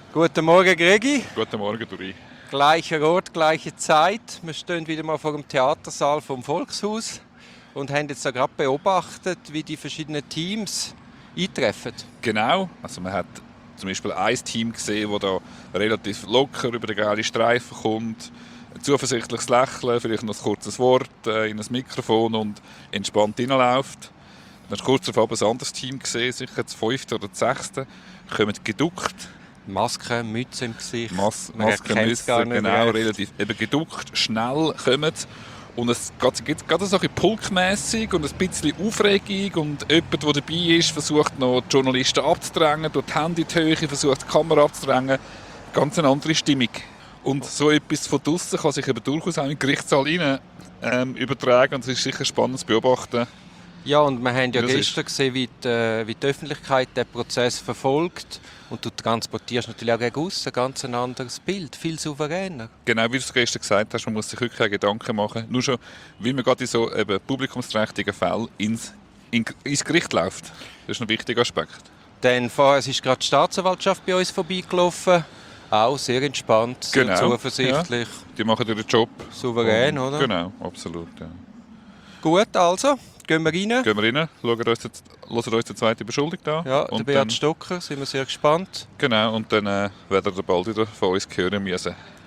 Guten Morgen, Gregi. Guten Morgen, Duri. Gleicher Ort, gleiche Zeit. Wir stehen wieder mal vor dem Theatersaal vom Volkshaus und haben jetzt da gerade beobachtet, wie die verschiedenen Teams eintreffen. Genau, also man hat zum Beispiel ein Team gesehen, das da relativ locker über den gelben Streifen kommt, ein zuversichtliches Lächeln, vielleicht noch ein kurzes Wort in ein Mikrofon und entspannt reinläuft. Dann hast du kurz darauf ein anderes Team gesehen, sicher das 5. oder das 6. Kommen geduckt. Maske, Mütze im Gesicht. Man Masken erkennt es gar müssen, nicht genau, recht. relativ eben geduckt, schnell kommen. Und es geht gerade so ein bisschen pulkmässig und ein bisschen Aufregung. Und jemand, der dabei ist, versucht noch die Journalisten abzudrängen, durch die Hände in die Höhe, versucht die Kamera abzudrängen. Ganz eine andere Stimmung. Und so etwas von draussen kann sich eben durchaus auch in den Gerichtssaal rein übertragen. Und es ist sicher spannend zu beobachten. Ja, und wir haben ja Das gestern gesehen, wie die Öffentlichkeit den Prozess verfolgt. Und du transportierst natürlich auch gegen aussen ein ganz anderes Bild, viel souveräner. Genau wie du es gestern gesagt hast, man muss sich wirklich keine Gedanken machen. Nur schon, weil man gerade in so eben publikumsträchtigen Fällen ins Gericht läuft. Das ist ein wichtiger Aspekt. Denn vorher ist gerade die Staatsanwaltschaft bei uns vorbeigelaufen. Auch sehr entspannt, sehr Genau, zuversichtlich, Die machen ihren Job. souverän, Und, oder? Genau, absolut. Ja. Gut, also, gehen wir rein. Gehen wir rein, hören uns die zweite Beschuldigung an. Ja, der und Beat dann, Stocker, sind wir sehr gespannt. genau, und dann werden wir bald wieder von uns hören müssen.